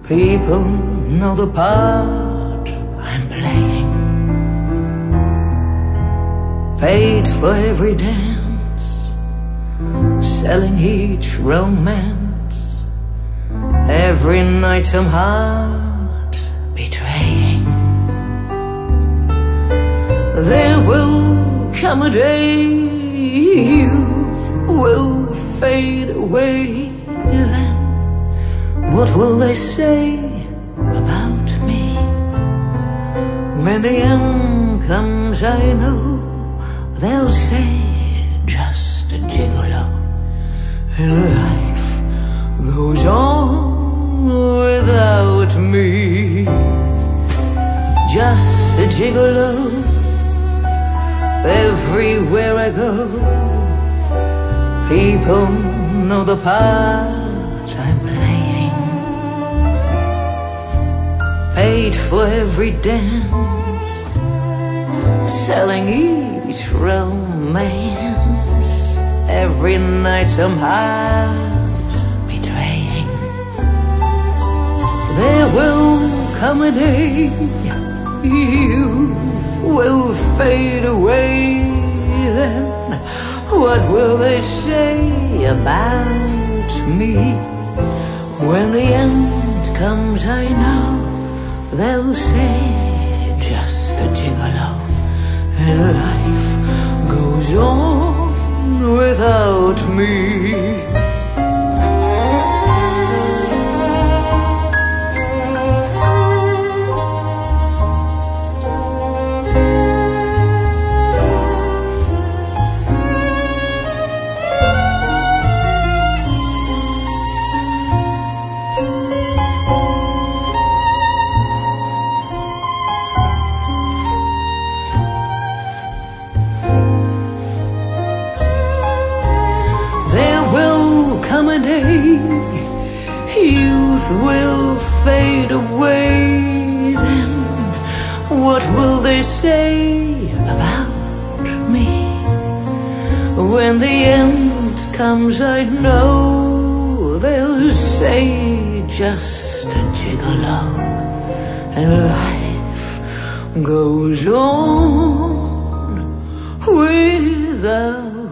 People know the part I'm playing, paid for every dance, selling each romance, every night some heart betraying. There will come a day youth will fade away. Then what will they say about me? When the end comes, I know they'll say just a gigolo, and life goes on without me. Just a gigolo, everywhere I go. People know the part I'm playing, paid for every dance, selling each romance, every night some heart betraying. There will come a day youth will fade away. Then what will they say about me? When the end comes, I know they'll say just a gigolo, and life goes on without me. Come a day, youth will fade away. Then what will they say about me? When the end comes, I know they'll say just a gigolo, and life goes on without